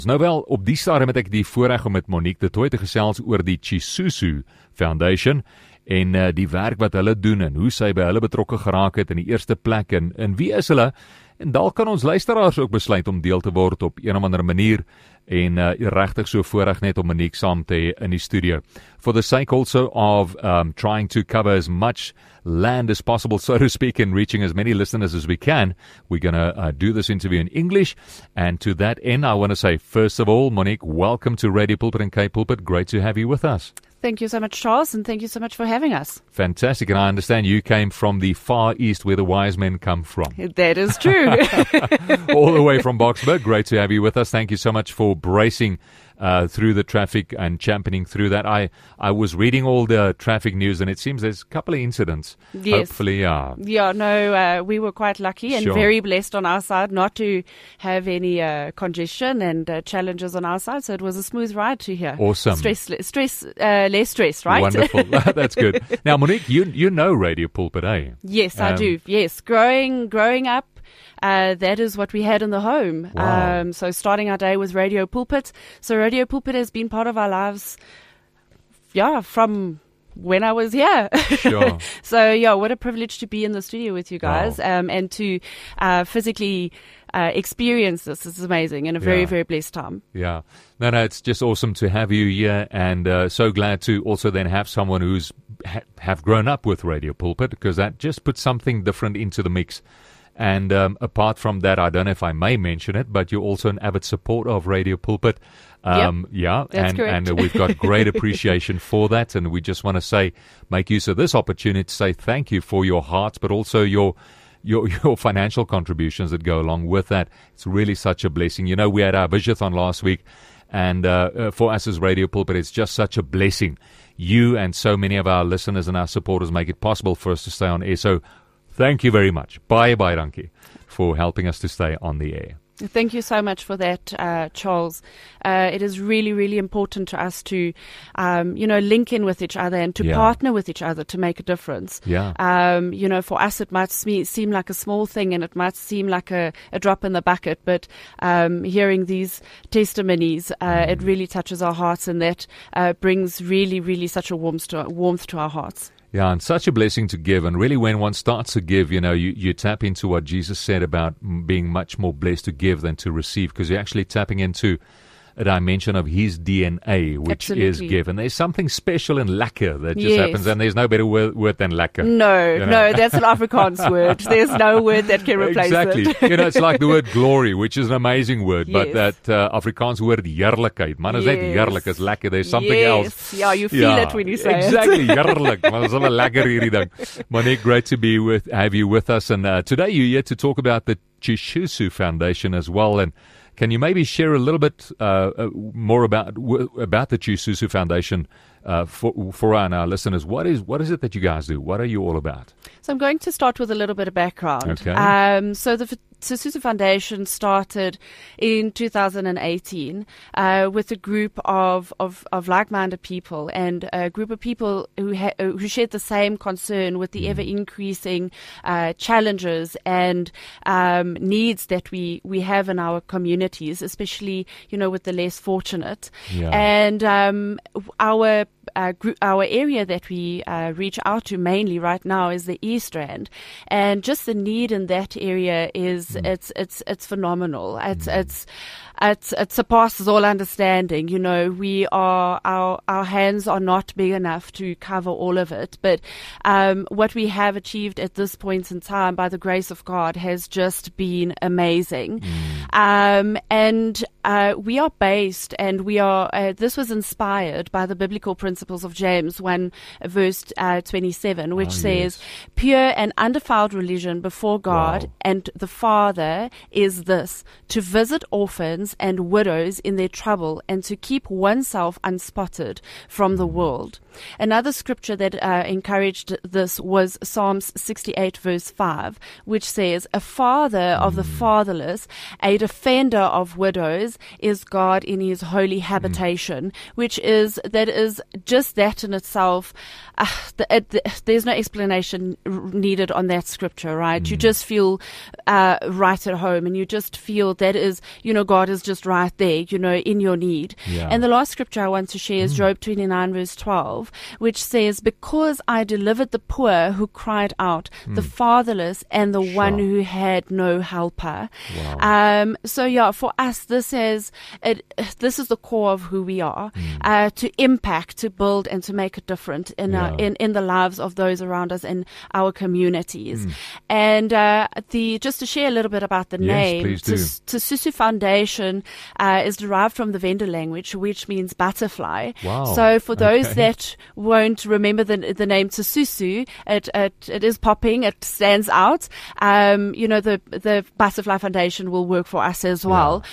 Nou wel, op die stadium het ek die voorreg om met Monique de Tooy te gesels oor die Chisusu Foundation en die werk wat hulle doen en hoe sy by hulle betrokke geraak het in die eerste plek en wie is hulle? En dalk kan ons luisteraars ook besluit om deel te word op een of ander manier en regtig so voorreg net om Monique saam te hê in die studio. For the sake also of trying to cover as much land as possible, so to speak, and reaching as many listeners as we can, we're going to do this interview in English. And to that end, I want to say, first of all, Monique, welcome to Radio Pulpit and K Pulpit. Great to have you with us. Thank you so much, Charles, and thank you so much for having us. Fantastic. And I understand you came from the far east where the wise men come from. That is true. All the way from Boksburg. Great to have you with us. Thank you so much for bracing through the traffic and championing through that. I was reading all the traffic news and it seems there's a couple of incidents. Yes. Hopefully, yeah. Yeah, no, we were quite lucky and very blessed on our side not to have any congestion and challenges on our side. So it was a smooth ride to here. Awesome. Less stress, right? Wonderful. That's good. Now, Monique, you know Radio Pulpit, eh? Yes, I do. Yes, growing up. That is what we had in the home. Wow. So starting our day with Radio Pulpit. So Radio Pulpit has been part of our lives, from when I was here. Sure. So, what a privilege to be in the studio with you guys and to physically experience this. It's amazing and a very, very blessed time. Yeah. No, it's just awesome to have you here and so glad to also then have someone who's have grown up with Radio Pulpit because that just puts something different into the mix. And apart from that, I don't know if I may mention it, but you're also an avid supporter of Radio Pulpit. Yeah, that's correct. And we've got great appreciation for that. And we just want to make use of this opportunity to say thank you for your hearts, but also your financial contributions that go along with that. It's really such a blessing. You know, we had our Vishathon last week, and for us as Radio Pulpit, it's just such a blessing. You and so many of our listeners and our supporters make it possible for us to stay on air. So thank you very much. Bye, Ranki, for helping us to stay on the air. Thank you so much for that, Charles. It is really, really important to us to, link in with each other and to partner with each other to make a difference. Yeah. For us, it might seem like a small thing and it might seem like a drop in the bucket, but hearing these testimonies, it really touches our hearts and that brings really, really such a warmth to our hearts. Yeah, and such a blessing to give. And really, when one starts to give, you tap into what Jesus said about being much more blessed to give than to receive, because you're actually tapping into a dimension of his DNA, which is give. And there's something special in lekker that just happens, and there's no better word than lekker. No, that's an Afrikaans word. There's no word that can replace it. It's like the word glory, which is an amazing word, but that Afrikaans word heerlikheid. Man, is net heerlik, is lekker. There's something else. Yeah, you feel it when you say exactly, heerlik. Man, is wel lekker hierdie ding. Monique, great to have you with us. And today you're here to talk about the Chisusu Foundation as well. And can you maybe share a little bit more about the Chisusu Foundation for our listeners? What is it that you guys do? What are you all about? So I'm going to start with a little bit of background. Okay. So the Chisusu Foundation started in 2018 with a group of like-minded people and a group of people who shared the same concern with the ever-increasing challenges and needs that we have in our communities, especially with the less fortunate. Yeah. And our area that we reach out to mainly right now is the East Rand, and just the need in that area is it's phenomenal. It surpasses all understanding. Our hands are not big enough to cover all of it, but what we have achieved at this point in time, by the grace of God, has just been amazing. And we are based, and we are. This was inspired by the biblical principles of James 1 verse 27, which says, "Pure and undefiled religion before God and the Father is this: to visit orphans and widows in their trouble, and to keep oneself unspotted from the world." Another scripture that encouraged this was Psalms 68 verse 5, which says, "A father of the fatherless, a defender of widows, is God in his holy habitation," which is just that in itself. There's no explanation needed on that scripture, right? You just feel right at home, and you just feel that is, God is is just right there, in your need. Yeah. And the last scripture I want to share is Job 29 verse 12, which says, because I delivered the poor who cried out, the fatherless and the one who had no helper. Wow. So for us, this is the core of who we are, to impact, to build, and to make a difference in the lives of those around us in our communities. And just to share a little bit about the name, Tsususu Foundation is derived from the Venda language, which means butterfly. Wow. So for those that won't remember the name Tsususu, it is popping, it stands out. The Butterfly Foundation will work for us as well.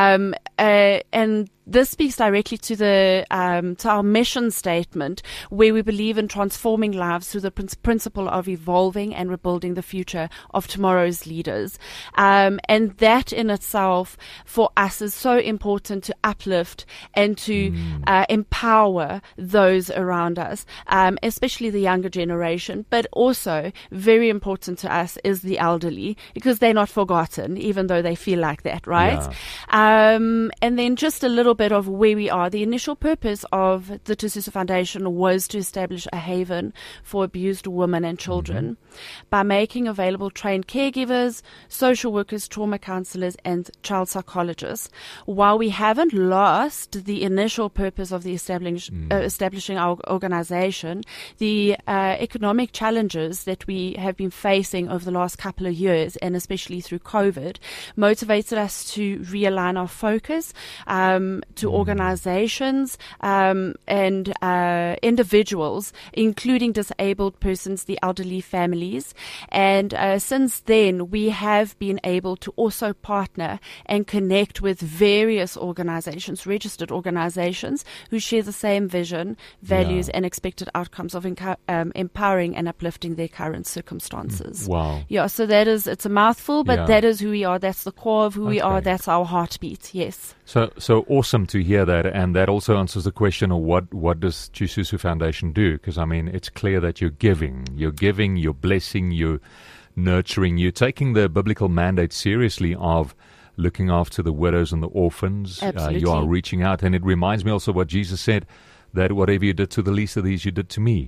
And this speaks directly to our mission statement, where we believe in transforming lives through the principle of evolving and rebuilding the future of tomorrow's leaders. And that in itself for us is so important to uplift and to empower those around us, especially the younger generation, but also very important to us is the elderly, because they're not forgotten, even though they feel like that, right? And then just a little bit of where we are. The initial purpose of the Tsususu Foundation was to establish a haven for abused women and children by making available trained caregivers, social workers, trauma counselors, and child psychologists. While we haven't lost the initial purpose of the establishing our organization, the economic challenges that we have been facing over the last couple of years, and especially through COVID, motivated us to realign our focus to organizations and individuals, including disabled persons, the elderly families. And since then, we have been able to also partner and connect with various organizations, registered organizations, who share the same vision, values, and expected outcomes of empowering and uplifting their current circumstances. Wow. Yeah, so it's a mouthful, but that is who we are. That's the core of who we are. That's our heartbeat. Yes. So awesome to hear that, and that also answers the question of what does Tsususu Foundation do? Because it's clear that you're giving, you're blessing, you're nurturing, you're taking the biblical mandate seriously of looking after the widows and the orphans. You are reaching out, and it reminds me also what Jesus said, that whatever you did to the least of these, you did to me.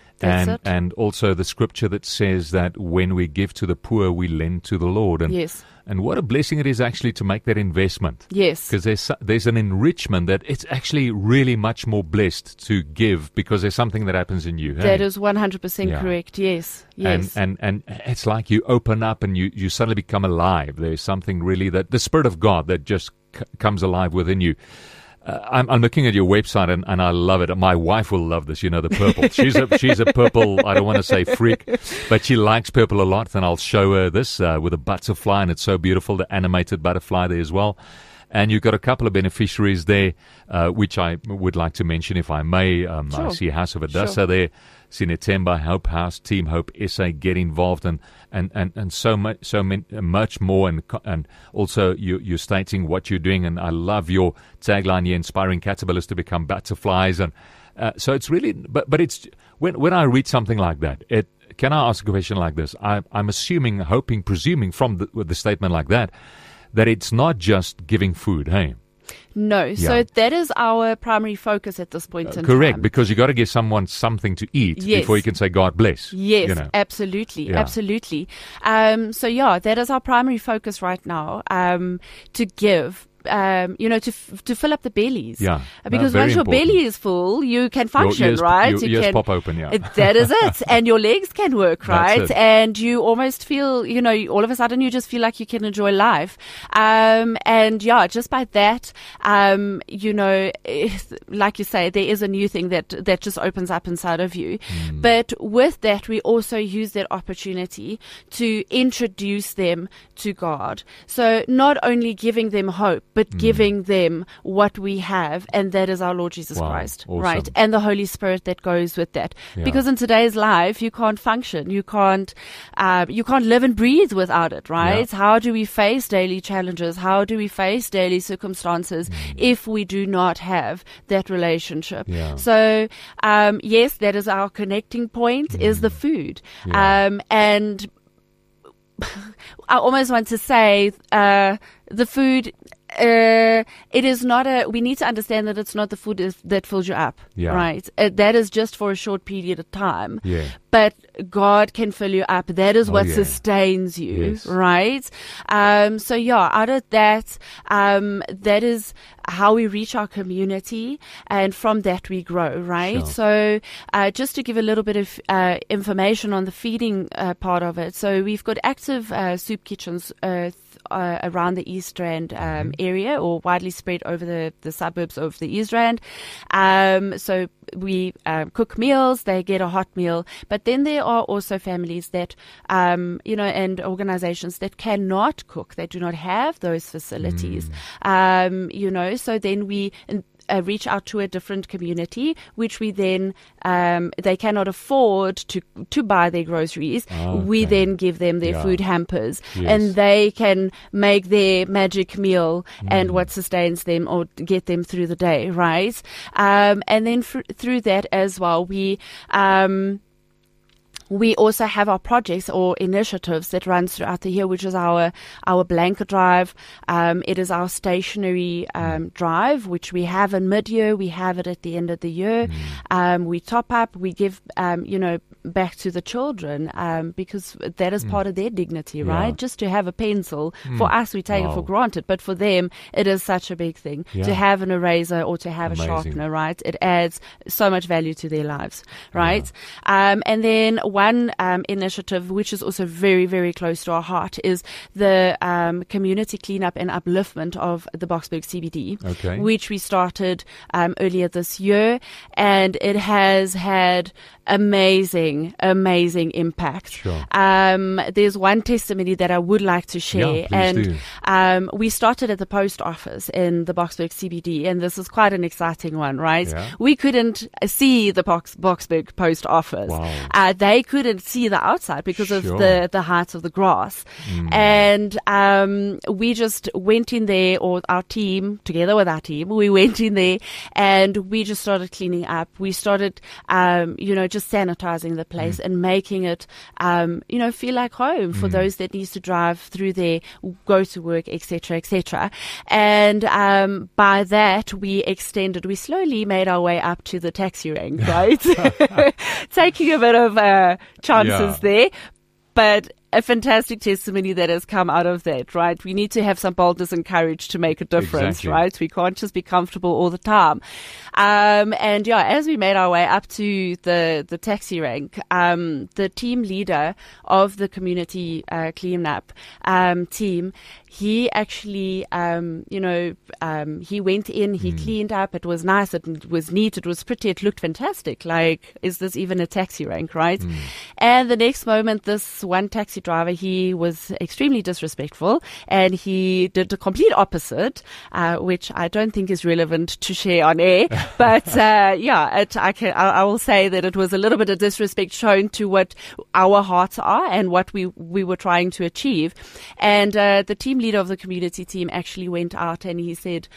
And also the scripture that says that when we give to the poor, we lend to the Lord. And what a blessing it is actually to make that investment. Yes. Because there's an enrichment that it's actually really much more blessed to give, because there's something that happens in you. That is 100% correct. Yes. Yes. And it's like you open up and you suddenly become alive. There's something really that the Spirit of God that just comes alive within you. I'm looking at your website and I love it. My wife will love this, the purple. She's a purple, I don't want to say freak, but she likes purple a lot. And I'll show her this with a butterfly, and it's so beautiful, the animated butterfly there as well. And you've got a couple of beneficiaries there, which I would like to mention, if I may. Sure. I see House of Adassa there, Sinetemba, Hope House, Team Hope SA, get involved, and so much more. And also you're stating what you're doing, and I love your tagline here, inspiring caterpillars to become butterflies. And so it's really, but it's when I read something like that, can I ask a question like this? I'm assuming, hoping, presuming from the statement like that it's not just giving food, hey? No, so that is our primary focus at this point in time. Correct, because you got to give someone something to eat before you can say God bless. Yes, absolutely, absolutely. So that is our primary focus right now, to give. To fill up the bellies. Yeah. Because once your belly is full, you can function, right? Your ears pop open, That is it. And your legs can work, right? And you almost feel, all of a sudden you just feel like you can enjoy life. Just by that, like you say, there is a new thing that just opens up inside of you. But with that, we also use that opportunity to introduce them to God. So not only giving them hope, but giving them what we have, and that is our Lord Jesus Christ, awesome. Right? And the Holy Spirit that goes with that. Because in today's life, you can't function, you can't live and breathe without it, right? How do we face daily challenges? How do we face daily circumstances if we do not have that relationship? So, yes, that is our connecting point, is the food. And I almost want to say, the food, It is not we need to understand that it's not the food that fills you up, right? That is just for a short period of time. Yeah. But God can fill you up. That is what sustains you, right? So out of that, that is how we reach our community, and from that we grow, right? Sure. So, just to give a little bit of information on the feeding part of it. So we've got active soup kitchens around the East Rand area, or widely spread over the suburbs of the East Rand. So we cook meals, they get a hot meal, but then there are also families that, and organizations that cannot cook, they do not have those facilities, so then we reach out to a different community, which we then, they cannot afford to buy their groceries. We then give them their food hampers, and they can make their magic meal and what sustains them or get them through the day, right? And then through that as well, we also have our projects or initiatives that runs throughout the year, which is our blanket drive. It is our stationery drive, which we have in mid-year. We have it at the end of the year. We top up. We give, back to the children, because that is part of their dignity, right? Just to have a pencil. For us, we take it for granted, but for them, it is such a big thing to have an eraser or to have a sharpener, right? It adds so much value to their lives, right? And then one initiative, which is also very, very close to our heart, is the community cleanup and upliftment of the Boksburg CBD, which we started earlier this year, and it has had amazing impact. Sure. There's one testimony that I would like to share, and we started at the post office in the Boksburg CBD, and this is quite an exciting one, right? We couldn't see the Boksburg post office. They couldn't see the outside because of the height of the grass, and we just went in there, or our team, together with our team, we went in there and we just started cleaning up. We started just sanitizing the place and making it, feel like home for those that needs to drive through there, go to work, etc., etc. And by that, we slowly made our way up to the taxi rank, right? Taking a bit of chances there, but a fantastic testimony that has come out of that, right? We need to have some boldness and courage to make a difference, right? We can't just be comfortable all the time. And as we made our way up to the taxi rank, the team leader of the community cleanup team, he actually, he went in, he cleaned up. It was nice. It was neat. It was pretty. It looked fantastic. Like, is this even a taxi rank, right? And the next moment, this one taxi driver, he was extremely disrespectful, and he did the complete opposite, which I don't think is relevant to share on air. But I will say that it was a little bit of disrespect shown to what our hearts are and what we were trying to achieve. And the team leader of the community team actually went out and he said,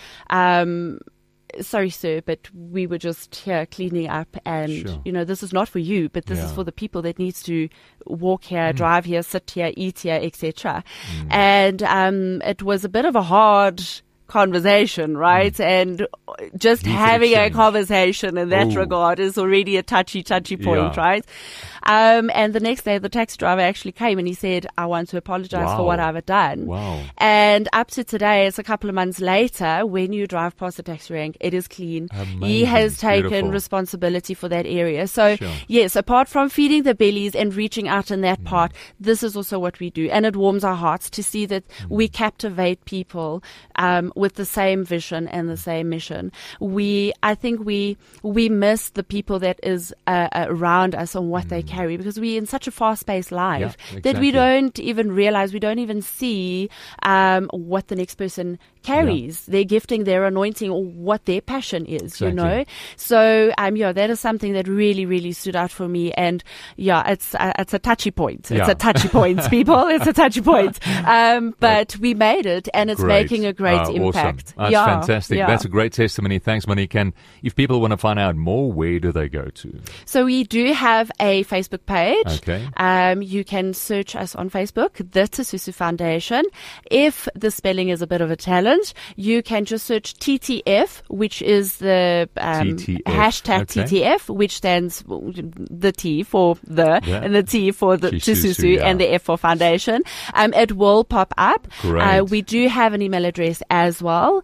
sorry, sir, but we were just here cleaning up, and this is not for you, but this is for the people that needs to walk here, drive here, sit here, eat here, etc. And it was a bit of a hard conversation, right? And just having a conversation in that regard is already a touchy point, right? And the next day, the taxi driver actually came and he said, I want to apologize for what I've done. And up to today, it's a couple of months later, when you drive past the taxi rank, it is clean. Amazing. He has taken responsibility for that area. So yes, apart from feeding the bellies and reaching out in that part, this is also what we do. And it warms our hearts to see that we captivate people with the same vision and the same mission. I think we miss the people that is around us and what they carry, because we're in such a fast-paced life that we don't even realize, we don't even see what the next person carries, their gifting, their anointing, or what their passion is, So that is something that really, really stood out for me. And it's a touchy point. It's a touchy point, people. It's a touchy point. But we made it, and it's making a great impact. Awesome. That's fantastic. That's a great testimony. Thanks, Monique. And if people want to find out more, where do they go to? So we do have a Facebook page. Okay. You can search us on Facebook, the Tsusu Foundation. If the spelling is a bit of a challenge, want, you can just search TTF, which is the TTF. hashtag TTF, which stands the T for and the T for the Chisusu, and the F for foundation. It will pop up. We do have an email address as well.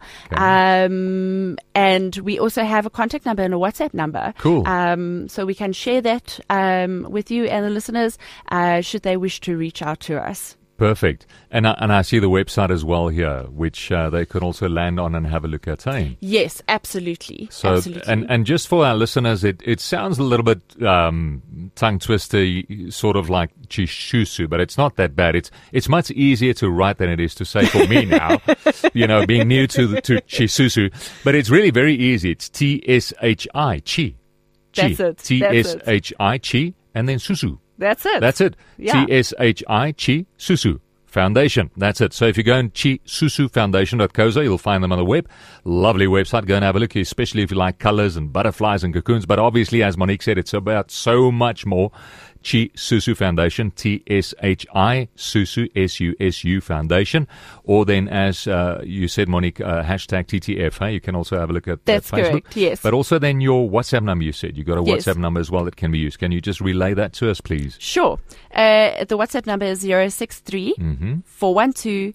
And we also have a contact number and a WhatsApp number. Cool. So we can share that with you and the listeners should they wish to reach out to us. Perfect. And I see the website as well here, which they could also land on and have a look at. Hey? Yes, absolutely. So, absolutely. And just for our listeners, it sounds a little bit tongue twister, sort of like Chisusu, but it's not that bad. It's much easier to write than it is to say for me now. Being new to Chisusu, but it's really very easy. It's TSHI, Chi. That's it. TSHI, Chi, and then Susu. That's it. That's it. Yeah. TSHI Chi Susu Foundation. That's it. So if you go on chisusufoundation.co.za, you'll find them on the web. Lovely website. Go and have a look, especially if you like colors and butterflies and cocoons. But obviously, as Monique said, it's about so much more. Chi Susu Foundation, TSHI Susu, SUSU Foundation. Or then, as you said, Monique, hashtag TTF. Hey? You can also have a look at That's Facebook. correct, yes. But also then your WhatsApp number, you said. You got a WhatsApp number as well that can be used. Can you just relay that to us, please? Sure. The WhatsApp number is 063 412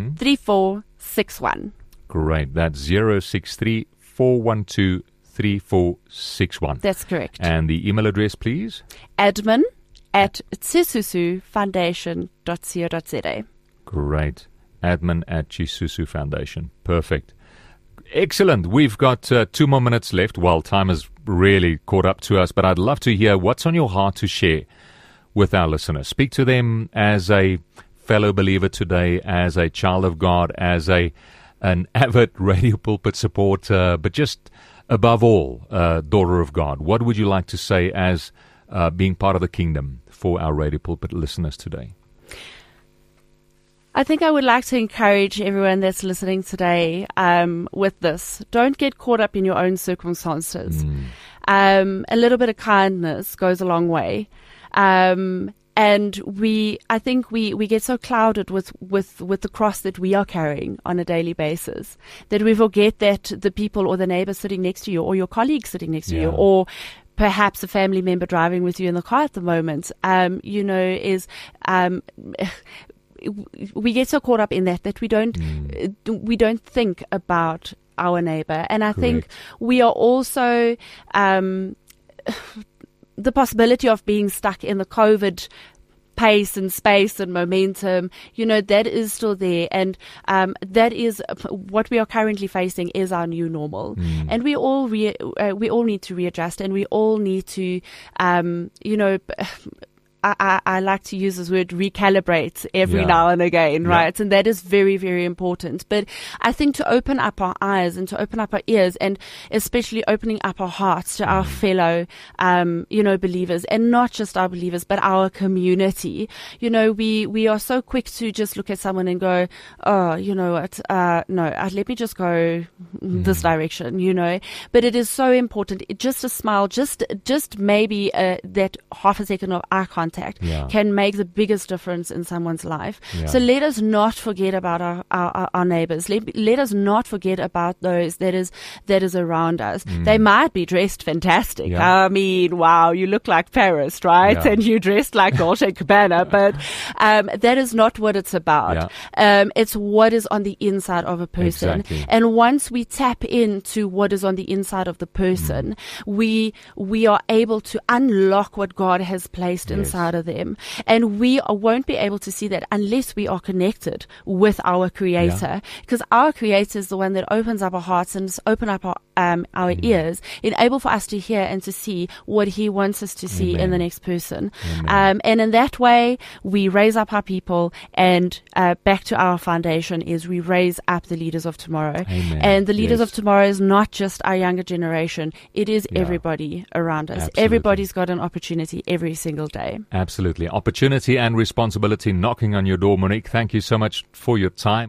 3461. Great. That's 063 412 3461. That's correct. And the email address, please? admin@chisusufoundation.co.za. Great. admin@Chisusu Foundation. Perfect. Excellent. We've got 2 more minutes left. Well, time has really caught up to us, but I'd love to hear what's on your heart to share with our listeners. Speak to them as a fellow believer today, as a child of God, as an avid Radio Pulpit supporter, but just above all, daughter of God. What would you like to say as being part of the kingdom for our Radio Pulpit listeners today? I think I would like to encourage everyone that's listening today with this. Don't get caught up in your own circumstances. A little bit of kindness goes a long way. And I think we get so clouded with the cross that we are carrying on a daily basis that we forget that the people or the neighbor sitting next to you or your colleague sitting next to you or perhaps a family member driving with you in the car at the moment, we get so caught up in that we don't think about our neighbor. And I think we are also the possibility of being stuck in the COVID pace and space and momentum, that is still there. And that is what we are currently facing is our new normal. And we all need to readjust, and we all need to, I like to use this word recalibrate every now and again, right? And that is very, very important. But I think to open up our eyes and to open up our ears, and especially opening up our hearts to our fellow, believers, and not just our believers, but our community. We are so quick to just look at someone and go, oh, you know what? Let me just go this direction, But it is so important. Just a smile, just maybe that half a second of eye contact can make the biggest difference in someone's life. So let us not forget about our neighbors. Let us not forget about those that is around us. They might be dressed fantastic. I mean, wow, you look like Paris, right? And you dressed like Dolce & Gabbana, but that is not what it's about. It's what is on the inside of a person. Exactly. And once we tap into what is on the inside of the person, we are able to unlock what God has placed inside of them. And we won't be able to see that unless we are connected with our Creator, because our Creator is the one that opens up our hearts and open up our ears, enable for us to hear and to see what He wants us to see in the next person. And in that way, we raise up our people, and back to our foundation is we raise up the leaders of tomorrow. And the leaders of tomorrow is not just our younger generation. It is everybody around us. Absolutely. Everybody's got an opportunity every single day. Absolutely. Opportunity and responsibility knocking on your door. Monique, thank you so much for your time.